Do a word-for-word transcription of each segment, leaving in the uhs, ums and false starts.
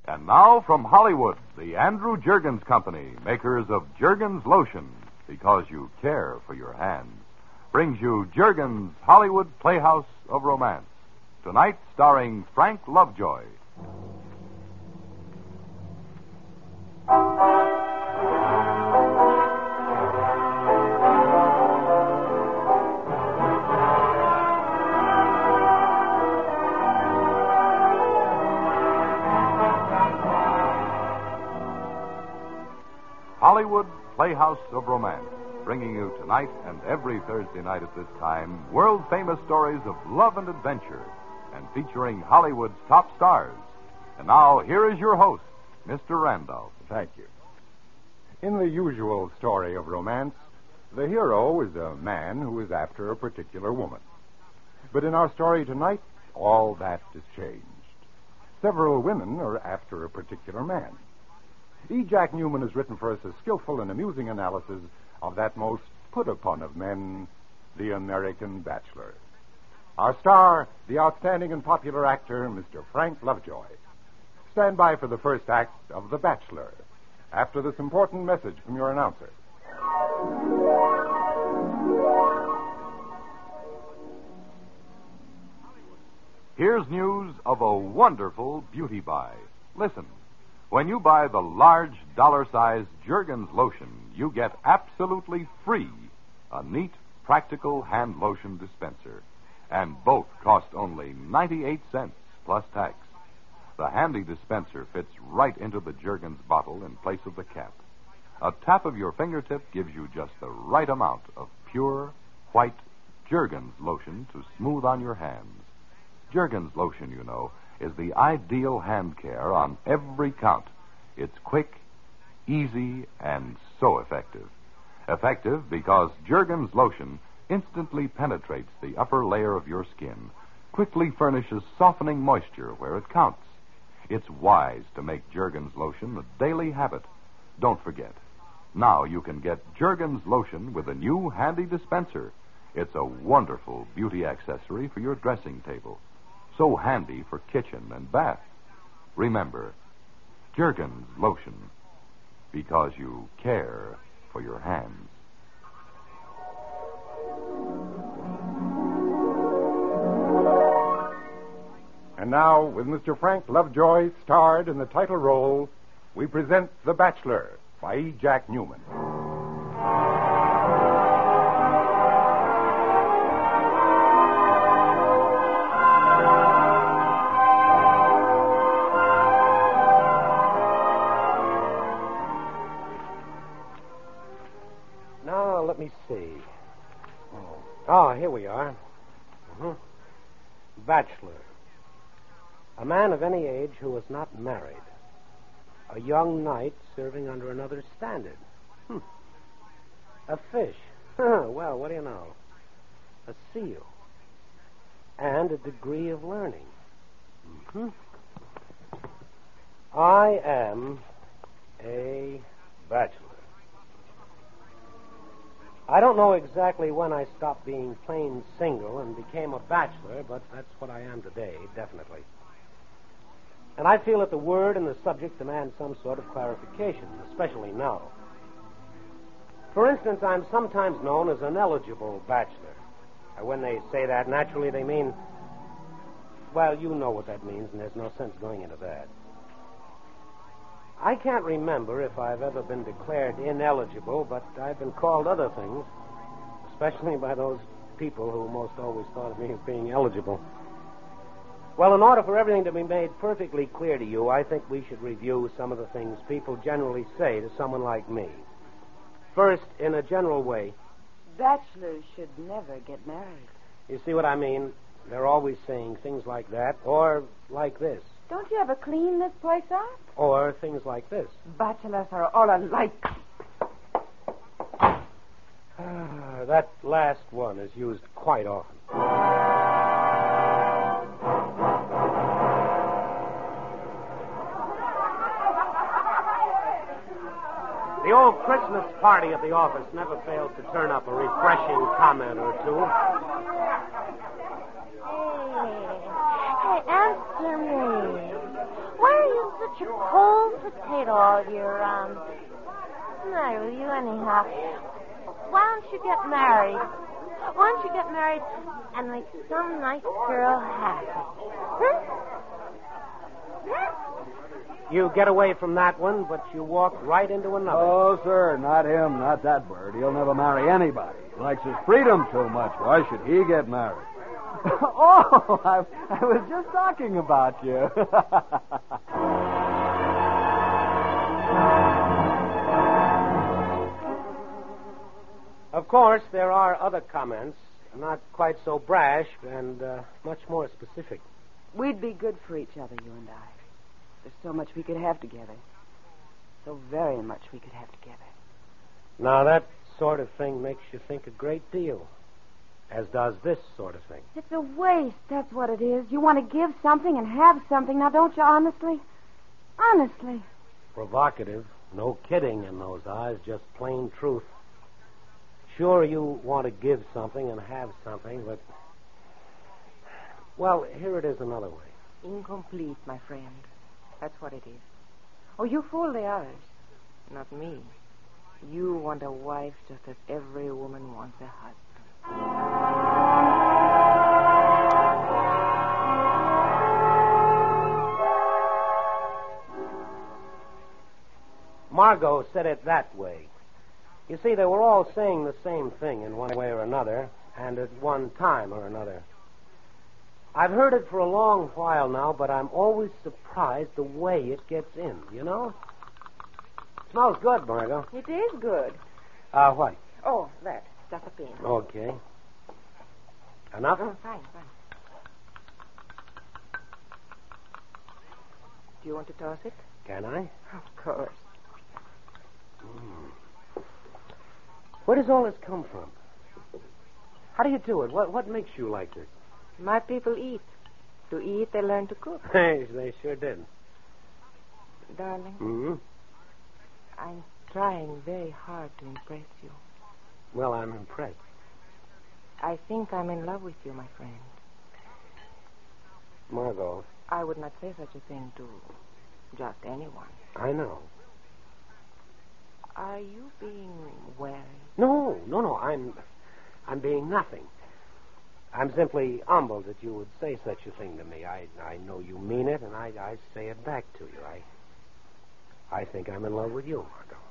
And now from Hollywood, the Andrew Jergens Company, makers of Jergens Lotion, because you care for your hands, brings you Jergens Hollywood Playhouse of Romance. Tonight, starring Frank Lovejoy. Hollywood Playhouse of Romance, bringing you tonight and every Thursday night at this time world-famous stories of love and adventure, and featuring Hollywood's top stars. And now, here is your host, Mister Randolph. Thank you. In the usual story of romance, the hero is a man who is after a particular woman. But in our story tonight, all that is changed. Several women are after a particular man. E. Jack Newman has written for us a skillful and amusing analysis of that most put upon of men, the American bachelor. Our star, the outstanding and popular actor, Mister Frank Lovejoy. Stand by for the first act of The Bachelor, after this important message from your announcer. Here's news of a wonderful beauty buy. Listen. When you buy the large dollar-sized Jergens lotion, you get absolutely free a neat, practical hand lotion dispenser. And both cost only ninety-eight cents plus tax. The handy dispenser fits right into the Jergens bottle in place of the cap. A tap of your fingertip gives you just the right amount of pure, white Jergens lotion to smooth on your hands. Jergens lotion, you know, is the ideal hand care on every count. It's quick, easy, and so effective. Effective because Jergens lotion instantly penetrates the upper layer of your skin, quickly furnishes softening moisture where it counts. It's wise to make Jergens lotion a daily habit. Don't forget, now you can get Jergens lotion with a new handy dispenser. It's a wonderful beauty accessory for your dressing table. So handy for kitchen and bath. Remember, Jergens lotion, because you care for your hands. And now, with Mister Frank Lovejoy starred in the title role, we present The Bachelor by E. Jack Newman. Let me see. Oh, oh here we are. Uh-huh. Bachelor. A man of any age who is not married. A young knight serving under another standard. Hmm. A fish. Well, what do you know? A seal. And a degree of learning. Mm-hmm. I am a bachelor. I don't know exactly when I stopped being plain single and became a bachelor, but that's what I am today, definitely. And I feel that the word and the subject demand some sort of clarification, especially now. For instance, I'm sometimes known as an eligible bachelor. And when they say that, naturally they mean, well, you know what that means, and there's no sense going into that. I can't remember if I've ever been declared ineligible, but I've been called other things, especially by those people who most always thought of me as being eligible. Well, in order for everything to be made perfectly clear to you, I think we should review some of the things people generally say to someone like me. First, in a general way, bachelors should never get married. You see what I mean? They're always saying things like that, or like this. Don't you ever clean this place up? Or things like this. Bachelors are all alike. Ah, that last one is used quite often. The old Christmas party at the office never fails to turn up a refreshing comment or two. Hey, hey, answer me. Why are you such such a cold potato all year round. No, will you anyhow? Why don't you get married? Why don't you get married and make some nice girl happy? Huh? Huh? You get away from that one, but you walk right into another. Oh, sir, not him, not that bird. He'll never marry anybody. He likes his freedom too much. Why should he get married? Oh, I, I was just talking about you. Of course, there are other comments, not quite so brash and uh, much more specific. We'd be good for each other, you and I. There's so much we could have together. So very much we could have together. Now, that sort of thing makes you think a great deal, as does this sort of thing. It's a waste, that's what it is. You want to give something and have something, now don't you, honestly? Honestly. Provocative. No kidding in those eyes, just plain truth. Sure, you want to give something and have something, but... Well, here it is another way. Incomplete, my friend. That's what it is. Oh, you fool the others. Not me. You want a wife just as every woman wants a husband. Margot said it that way. You see, they were all saying the same thing in one way or another, and at one time or another. I've heard it for a long while now, but I'm always surprised the way it gets in, you know? Smells good, Margot. It is good. Uh, what? Oh, that. Stuff up in. Okay. Enough? Oh, fine, fine. Do you want to toss it? Can I? Of course. Mm. Where does all this come from? How do you do it? What what makes you like this? My people eat. To eat, they learn to cook. Hey, they sure did. Darling, Mm-hmm. I'm trying very hard to impress you. Well, I'm impressed. I think I'm in love with you, my friend. Margot. I would not say such a thing to just anyone. I know. Are you being wary? No, no, no. I'm, I'm being nothing. I'm simply humbled that you would say such a thing to me. I, I know you mean it, and I, I say it back to you. I, I think I'm in love with you,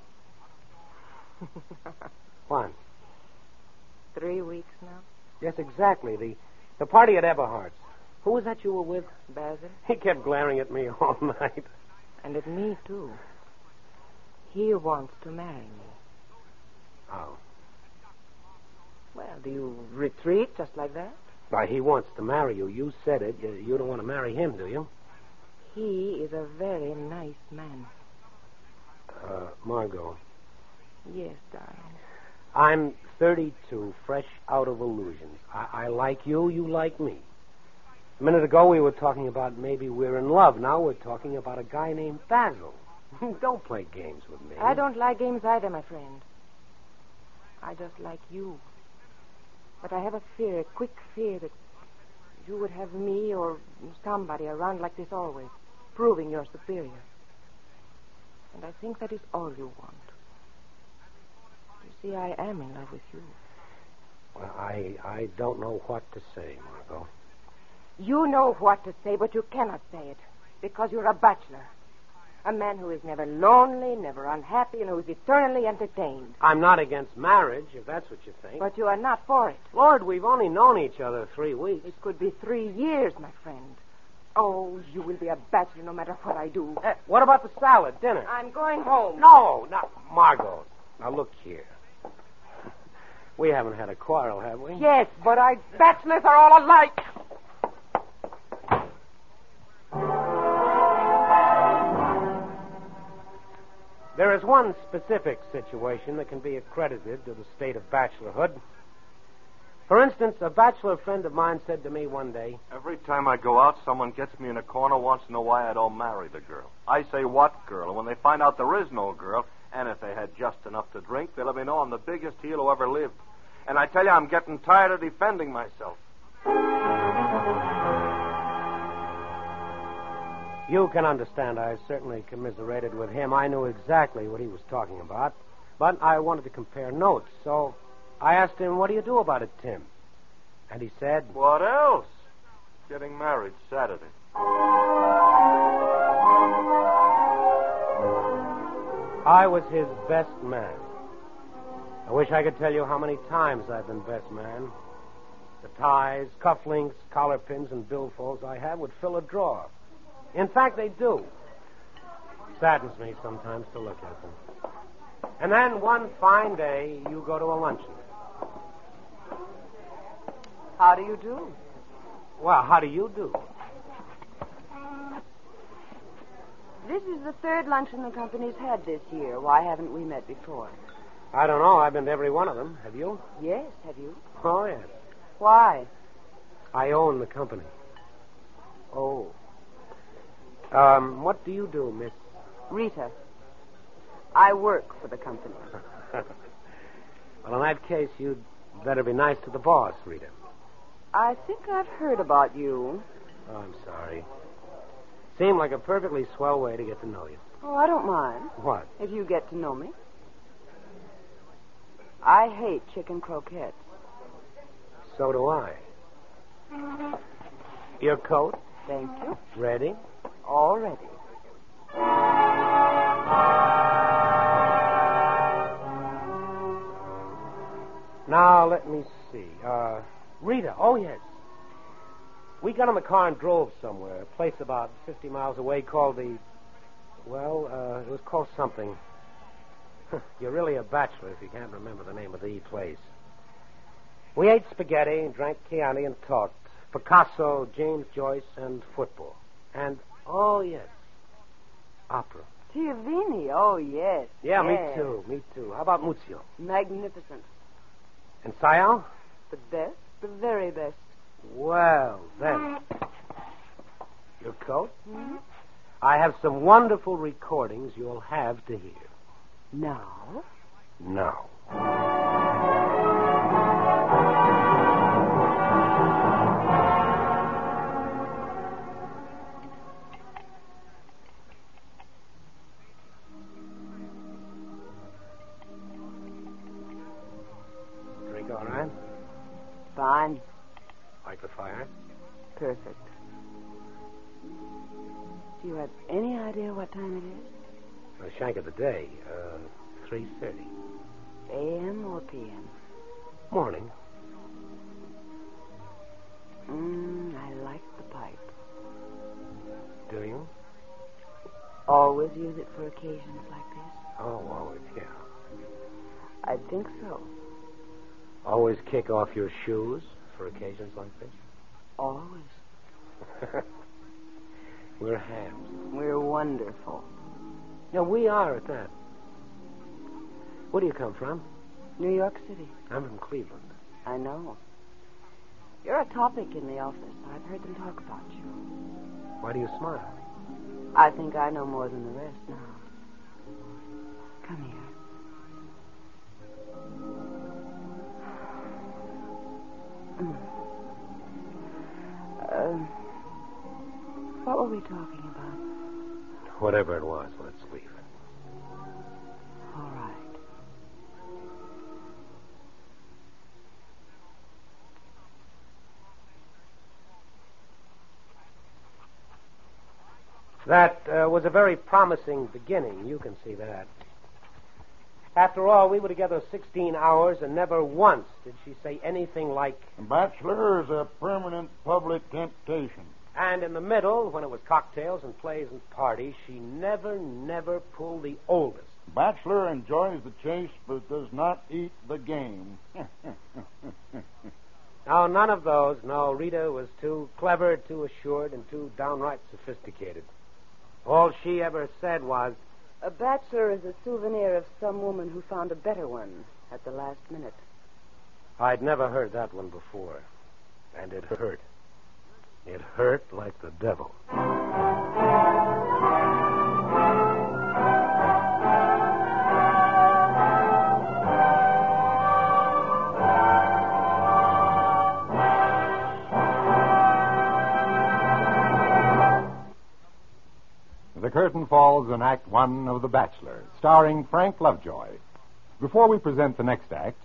Margot. What? Three weeks now? Yes, exactly. The, the party at Eberhardt's. Who was that you were with? Basil? He kept glaring at me all night. And at me, too. He wants to marry me. Oh. Well, do you retreat just like that? Why, he wants to marry you. You said it. You, you don't want to marry him, do you? He is a very nice man. Uh, Margot. Yes, darling. I'm thirty-two, fresh out of illusions. I, I like you, you like me. A minute ago we were talking about maybe we're in love. Now we're talking about a guy named Basil. Don't play games with me. I don't like games either, my friend. I just like you. But I have a fear, a quick fear that you would have me or somebody around like this always, proving you're superior. And I think that is all you want. You see, I am in love with you. Well, I, I don't know what to say, Margot. You know what to say, but you cannot say it. Because you're a bachelor. A man who is never lonely, never unhappy, and who is eternally entertained. I'm not against marriage, if that's what you think. But you are not for it. Lord, we've only known each other three weeks. It could be three years, my friend. Oh, you will be a bachelor no matter what I do. Hey, what about the salad, dinner? I'm going home. No, not Margot. Now, look here. We haven't had a quarrel, have we? Yes, but I... Bachelors are all alike. There is one specific situation that can be accredited to the state of bachelorhood. For instance, a bachelor friend of mine said to me one day, every time I go out, someone gets me in a corner, wants to know why I don't marry the girl. I say, what girl? And when they find out there is no girl, and if they had just enough to drink, they'll let me know I'm the biggest heel who ever lived. And I tell you, I'm getting tired of defending myself. You can understand. I certainly commiserated with him. I knew exactly what he was talking about. But I wanted to compare notes, so I asked him, what do you do about it, Tim? And he said... What else? Getting married Saturday. I was his best man. I wish I could tell you how many times I've been best man. The ties, cufflinks, collar pins, and billfolds I have would fill a drawer. In fact, they do. Saddens me sometimes to look at them. And then one fine day, you go to a luncheon. How do you do? Well, how do you do? This is the third luncheon the company's had this year. Why haven't we met before? I don't know. I've been to every one of them. Have you? Yes, have you? Oh, yes. Why? I own the company. Oh. Um, what do you do, Miss? Rita. I work for the company. Well, in that case, you'd better be nice to the boss, Rita. I think I've heard about you. Oh, I'm sorry. Seemed like a perfectly swell way to get to know you. Oh, I don't mind. What? If you get to know me. I hate chicken croquettes. So do I. Your coat? Thank you. Ready? All ready. Now, let me see. Uh, Rita, oh, yes. We got in the car and drove somewhere, a place about fifty miles away called the... Well, uh, it was called something. You're really a bachelor if you can't remember the name of the place. We ate spaghetti, drank Chianti, and talked. Picasso, James Joyce, and football. And, oh, yes, opera. Tiavini, oh, yes. Yeah, yes. me too, me too. How about Muzio? Magnificent. And Sayal? The best, the very best. Well, then. Your coat? Hmm? I have some wonderful recordings you'll have to hear. Now? Now. Drink all right? Fine. Like the fire? Perfect. Do you have any idea what time it is? The shank of the day, uh, three thirty. A M or P M? Morning. Mmm, I like the pipe. Do you? Always use it for occasions like this? Oh, always, yeah. I think so. Always kick off your shoes for occasions like this? Always. We're hams. We're wonderful. No, we are at that. Where do you come from? New York City. I'm from Cleveland. I know. You're a topic in the office. I've heard them talk about you. Why do you smile? I think I know more than the rest now. Come here. Mm. Uh, what were we talking about? Whatever it was, let's leave it. All right. That uh, was a very promising beginning. You can see that. After all, we were together sixteen hours, and never once did she say anything like... A bachelor is a permanent public temptation. And in the middle, when it was cocktails and plays and parties, she never, never pulled the oldest. Bachelor enjoys the chase, but does not eat the game. No, none of those. No, Rita was too clever, too assured, and too downright sophisticated. All she ever said was... A bachelor is a souvenir of some woman who found a better one at the last minute. I'd never heard that one before. And it hurt. It hurt like the devil. curtain falls on Act One of The Bachelor, starring Frank Lovejoy. Before we present the next act,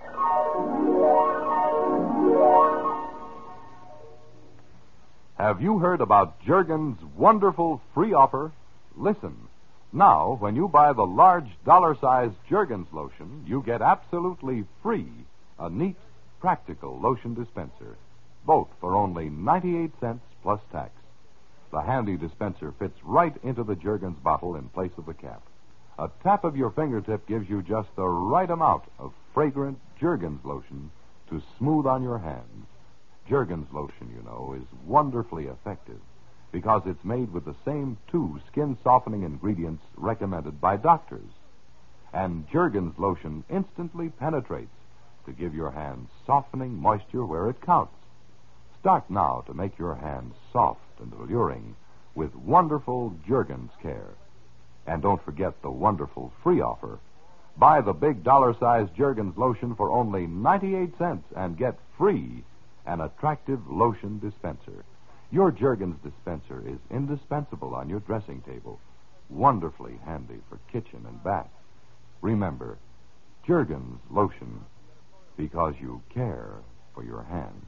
have you heard about Jergens' wonderful free offer? Listen. Now, when you buy the large dollar-sized Jergens lotion, you get absolutely free a neat, practical lotion dispenser, both for only ninety-eight cents plus tax. The handy dispenser fits right into the Jergens bottle in place of the cap. A tap of your fingertip gives you just the right amount of fragrant Jergens lotion to smooth on your hands. Jergens lotion, you know, is wonderfully effective because it's made with the same two skin-softening ingredients recommended by doctors. And Jergens lotion instantly penetrates to give your hands softening moisture where it counts. Start now to make your hands soft and alluring with wonderful Jergens care. And don't forget the wonderful free offer. Buy the big dollar-sized Jergens lotion for only ninety-eight cents and get free an attractive lotion dispenser. Your Jergens dispenser is indispensable on your dressing table, wonderfully handy for kitchen and bath. Remember, Jergens lotion, because you care for your hands.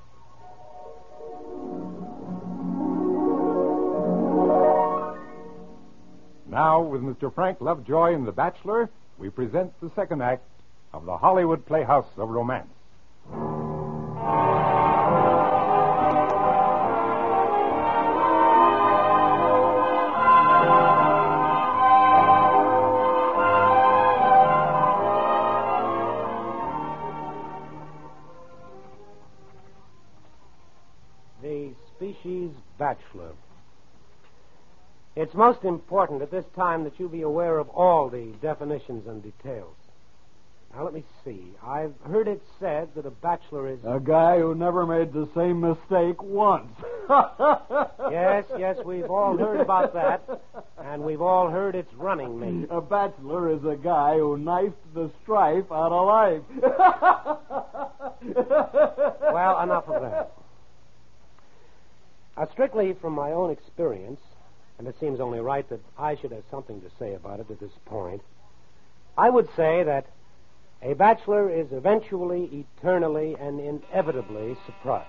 now with Mister Frank Lovejoy in The Bachelor, we present the second act of the Hollywood Playhouse of Romance. The species bachelor. It's most important at this time that you be aware of all the definitions and details. Now, let me see. I've heard it said that a bachelor is... A guy who never made the same mistake once. Yes, yes, we've all heard about that, and we've all heard its running mate. A bachelor is a guy who knifed the strife out of life. Well, enough of that. Uh, strictly from my own experience, and it seems only right that I should have something to say about it at this point, I would say that a bachelor is eventually, eternally, and inevitably surprised.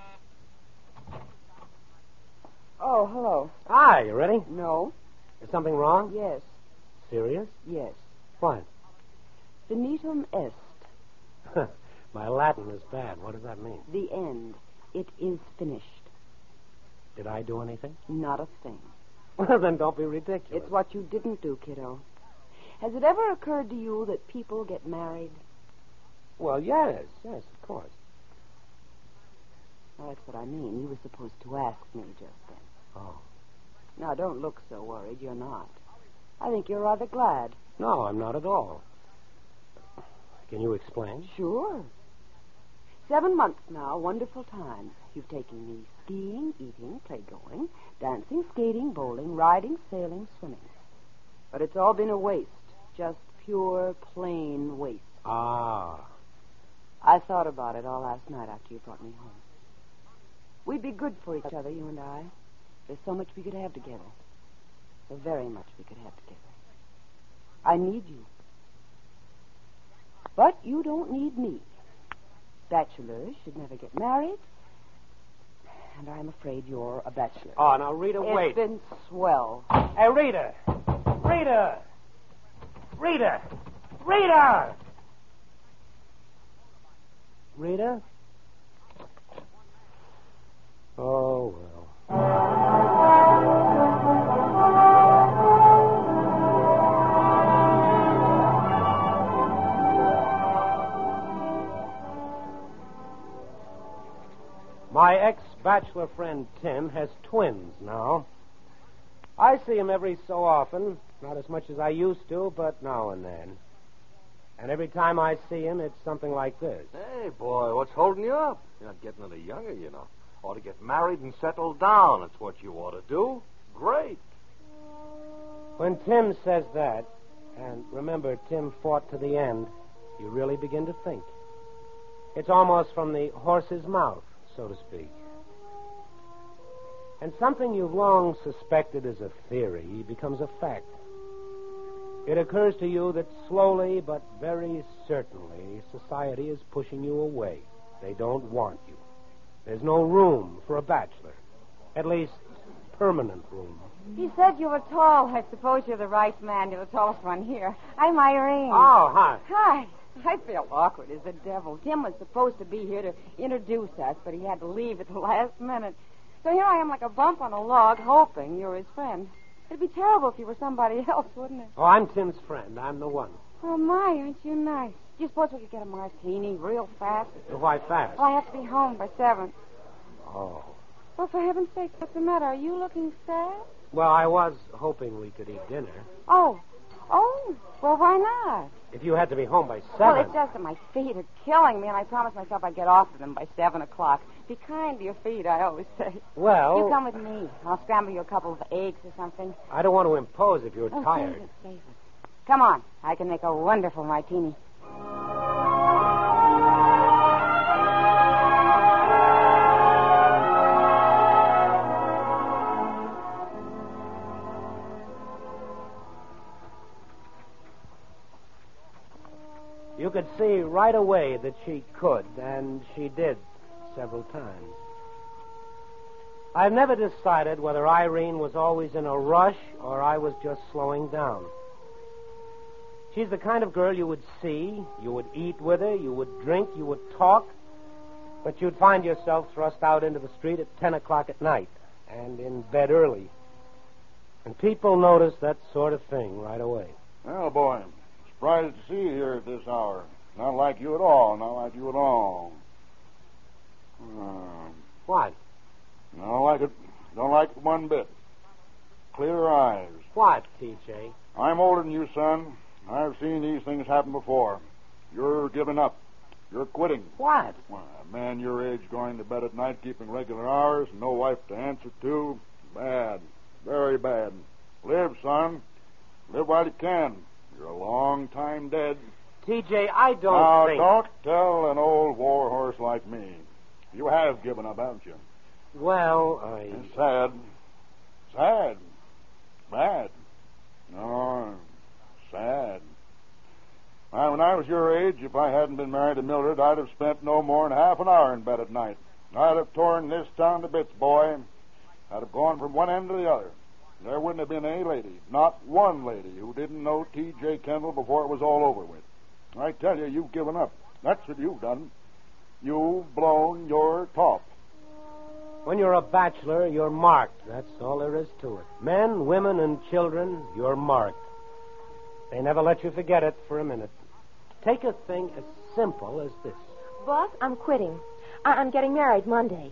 Oh, hello. Hi, you ready? No. Is something wrong? Yes. Serious? Yes. What? Finitum est. My Latin is bad. What does that mean? The end. It is finished. Did I do anything? Not a thing. Well, then don't be ridiculous. It's what you didn't do, kiddo. Has it ever occurred to you that people get married? Well, yes, yes, of course. Well, that's what I mean. You were supposed to ask me just then. Oh. Now, don't look so worried. You're not. I think you're rather glad. No, I'm not at all. Can you explain? Sure. Seven months now, wonderful times. You've taken me skiing, eating, playgoing, dancing, skating, bowling, riding, sailing, swimming. But it's all been a waste. Just pure, plain waste. Ah. I thought about it all last night after you brought me home. We'd be good for each other, you and I. There's so much we could have together. So very much we could have together. I need you. But you don't need me. Bachelors should never get married. And I'm afraid you're a bachelor. Oh, now, Rita, it's wait. It's been swell. Hey, Rita! Rita! Rita! Rita! Rita? Oh, well. My ex-bachelor friend Tim has twins now. I see him every so often, not as much as I used to, but now and then. And every time I see him, it's something like this. Hey, boy, what's holding you up? You're not getting any younger, you know. Ought to get married and settle down. That's what you ought to do. Great. When Tim says that, and remember, Tim fought to the end, you really begin to think. It's almost from the horse's mouth, so to speak. And something you've long suspected as a theory becomes a fact. It occurs to you that slowly but very certainly society is pushing you away. They don't want you. There's no room for a bachelor. At least, permanent room. He said you were tall. I suppose you're the right man. You're the tallest one here. I'm Irene. Oh, hi. Hi. I feel awkward as the devil. Tim was supposed to be here to introduce us, but he had to leave at the last minute. So here I am like a bump on a log, hoping you're his friend. It'd be terrible if you were somebody else, wouldn't it? Oh, I'm Tim's friend. I'm the one. Oh, my, aren't you nice? Do you suppose we could get a martini real fast? Why fast? Well, I have to be home by seven. Oh. Well, for heaven's sake, what's the matter? Are you looking sad? Well, I was hoping we could eat dinner. Oh. Oh, well, why not? If you had to be home by seven. Well, it's just that my feet are killing me, and I promised myself I'd get off of them by seven o'clock. Be kind to your feet, I always say. Well... You come with me. I'll scramble you a couple of eggs or something. I don't want to impose if you're oh, tired. Save it, save it. Come on. I can make a wonderful martini. You could see right away that she could, and she did several times. I've never decided whether Irene was always in a rush or I was just slowing down. She's the kind of girl you would see, you would eat with her, you would drink, you would talk, but you'd find yourself thrust out into the street at ten o'clock at night and in bed early. And people notice that sort of thing right away. Well, boy, surprised to see you here at this hour. Not like you at all, not like you at all. Uh, What? I don't like it. Don't like it one bit. Clear eyes. What, T J? I'm older than you, son. I've seen these things happen before. You're giving up. You're quitting. What? Why, a man your age going to bed at night, keeping regular hours, no wife to answer to. Bad. Very bad. Live, son. Live while you can. You're a long time dead. T J, I don't now, think... don't tell an old war horse like me. You have given up, haven't you? Well, I... It's sad. Sad. Bad. No, sad. Now, when I was your age, if I hadn't been married to Mildred, I'd have spent no more than half an hour in bed at night. I'd have torn this town to bits, boy. I'd have gone from one end to the other. There wouldn't have been any lady, not one lady, who didn't know T J Kendall before it was all over with. I tell you, you've given up. That's what you've done. You've blown your top. When you're a bachelor, you're marked. That's all there is to it. Men, women, and children, you're marked. They never let you forget it for a minute. Take a thing as simple as this. Boss, I'm quitting. I- I'm getting married Monday.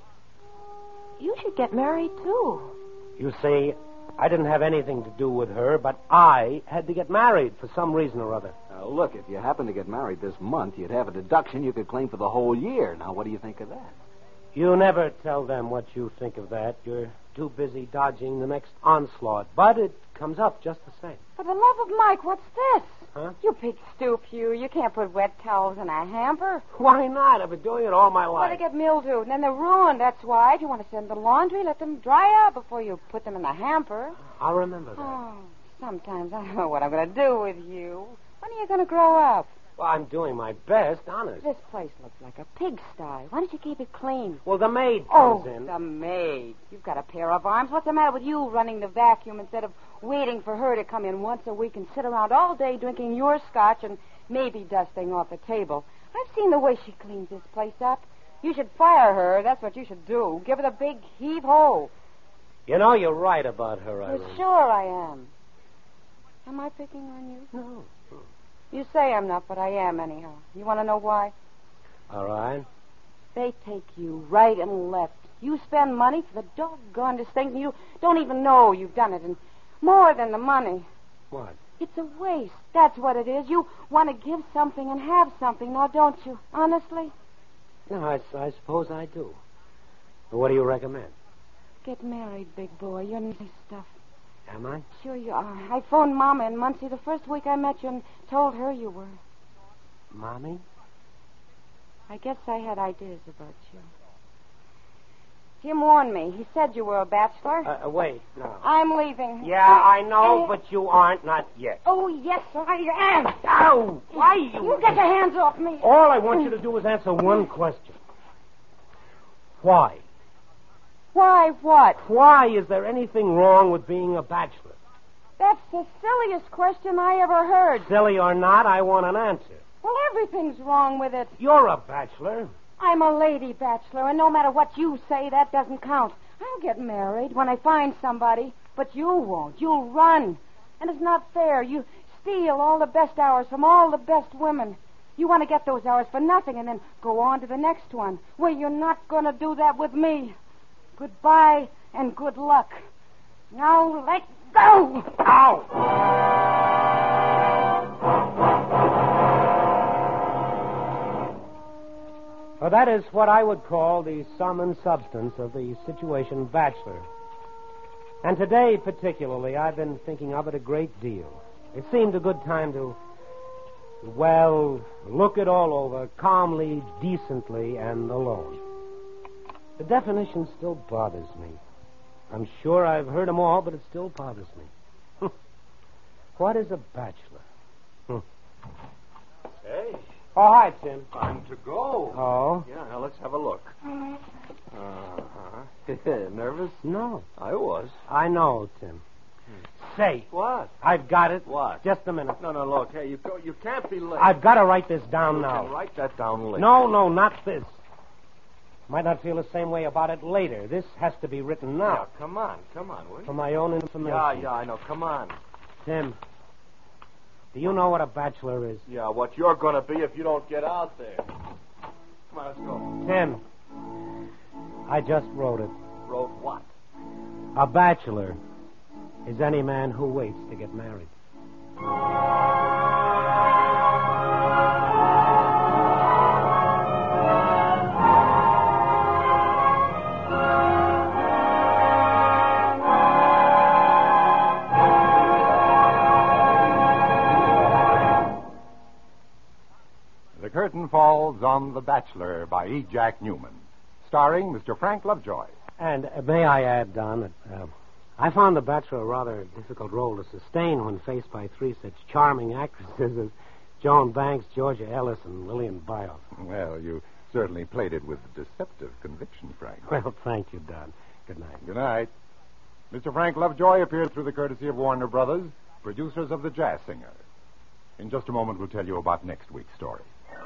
You should get married, too. You see, I didn't have anything to do with her, but I had to get married for some reason or other. Uh, look, if you happen to get married this month, you'd have a deduction you could claim for the whole year. Now, what do you think of that? You never tell them what you think of that. You're too busy dodging the next onslaught. But it comes up just the same. For the love of Mike, what's this? Huh? You big stoop, you. You can't put wet towels in a hamper. Why not? I've been doing it all my Well, life. they get mildew, and then they're ruined. That's why. If you want to send the laundry, let them dry out before you put them in the hamper. I'll remember that. Oh, sometimes I don't know what I'm going to do with you. When are you going to grow up? Well, I'm doing my best, honest. This place looks like a pigsty. Why don't you keep it clean? Well, the maid Oh, comes in. the maid. You've got a pair of arms. What's the matter with you running the vacuum instead of waiting for her to come in once a week and sit around all day drinking your scotch and maybe dusting off the table? I've seen the way she cleans this place up. You should fire her. That's what you should do. Give her the big heave-ho. You know, you're right about her, Irene. Well, sure I am. Am I picking on you? No. You say I'm not, but I am anyhow. You want to know why? All right. They take you right and left. You spend money for the doggonedest things, and you don't even know you've done it. And more than the money. What? It's a waste. That's what it is. You want to give something and have something, now don't you? Honestly? No, I, I suppose I do. Well, what do you recommend? Get married, big boy. You're nice stuff. Am I? Sure you are. I phoned Mama in Muncie the first week I met you and told her you were. Mommy? I guess I had ideas about you. Jim warned me. He said you were a bachelor. Uh, uh, wait, no. I'm leaving. Yeah, I know, but you aren't, not yet. Oh, yes, I am. Ow! Why you... You get your hands off me. All I want you to do is answer one question. Why? Why what? Why is there anything wrong with being a bachelor? That's the silliest question I ever heard. Silly or not, I want an answer. Well, everything's wrong with it. You're a bachelor. I'm a lady bachelor, and no matter what you say, that doesn't count. I'll get married when I find somebody, but you won't. You'll run. And it's not fair. You steal all the best hours from all the best women. You want to get those hours for nothing and then go on to the next one. Well, you're not going to do that with me. Goodbye and good luck. Now let go. Ow! Well, that is what I would call the sum and substance of the situation bachelor. And today, particularly, I've been thinking of it a great deal. It seemed a good time to, well, look it all over calmly, decently, and alone. The definition still bothers me. I'm sure I've heard them all, but it still bothers me. What is a bachelor? Hey. Oh, hi, Tim. Time to go. Oh? Yeah, now let's have a look. Uh-huh. Nervous? No. I was. I know, Tim. Hmm. Say. What? I've got it. What? Just a minute. No, no, look. Hey, you go, you can't be late. I've got to write this down you now. Can write that down later. No, no, not this. Might not feel the same way about it later. This has to be written now. Yeah, come on, come on, will you? For my own information. Yeah, yeah, I know. Come on. Tim, do you know what a bachelor is? Yeah, what you're going to be if you don't get out there. Come on, let's go. Tim, I just wrote it. Wrote what? A bachelor is any man who waits to get married. The curtain falls on The Bachelor by E. Jack Newman, starring Mister Frank Lovejoy. And uh, may I add, Don, that uh, I found The Bachelor a rather difficult role to sustain when faced by three such charming actresses as Joan Banks, Georgia Ellis, and Lillian Biles. Well, you certainly played it with deceptive conviction, Frank. Well, thank you, Don. Good night. Good night. Mister Frank Lovejoy appeared through the courtesy of Warner Brothers, producers of The Jazz Singer. In just a moment, we'll tell you about next week's story.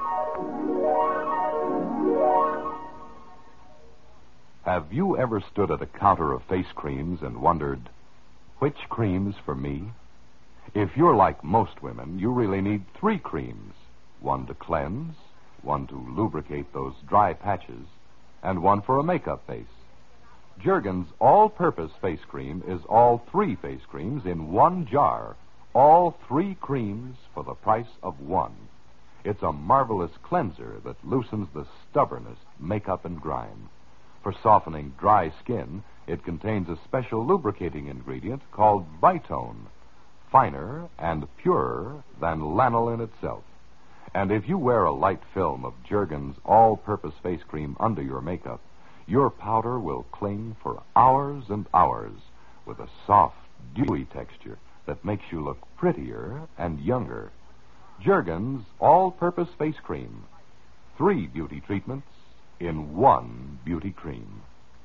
Have you ever stood at a counter of face creams and wondered, which cream's for me? If you're like most women, you really need three creams. One to cleanse, one to lubricate those dry patches, and one for a makeup face. Jergens all-purpose face cream is all three face creams in one jar. All three creams for the price of one. It's a marvelous cleanser that loosens the stubbornest makeup and grime. For softening dry skin, it contains a special lubricating ingredient called Vitone, finer and purer than lanolin itself. And if you wear a light film of Jergens all-purpose face cream under your makeup, your powder will cling for hours and hours with a soft, dewy texture that makes you look prettier and younger. Jergens all-purpose face cream. Three beauty treatments in one beauty cream.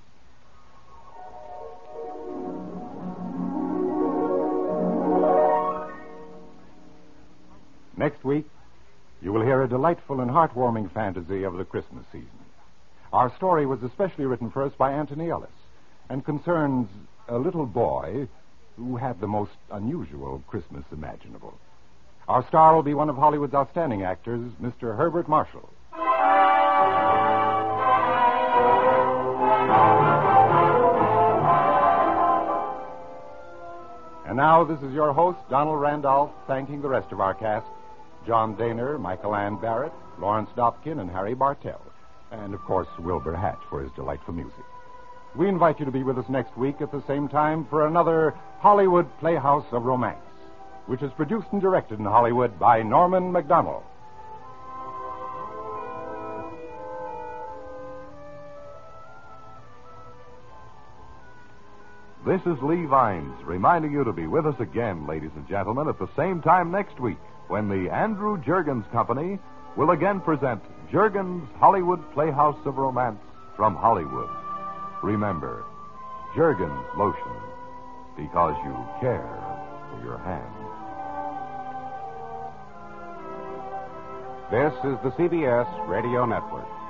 Next week, you will hear a delightful and heartwarming fantasy of the Christmas season. Our story was especially written for us by Anthony Ellis and concerns a little boy who had the most unusual Christmas imaginable. Our star will be one of Hollywood's outstanding actors, Mister Herbert Marshall. And now, this is your host, Donald Randolph, thanking the rest of our cast, John Daner, Michael Ann Barrett, Lawrence Dobkin, and Harry Bartell, and, of course, Wilbur Hatch for his delightful music. We invite you to be with us next week at the same time for another Hollywood Playhouse of Romance, which is produced and directed in Hollywood by Norman Macdonnell. This is Lee Vines reminding you to be with us again, ladies and gentlemen, at the same time next week when the Andrew Juergens Company will again present Juergens Hollywood Playhouse of Romance from Hollywood. Remember, Juergens Lotion, because you care for your hands. This is the C B S Radio Network.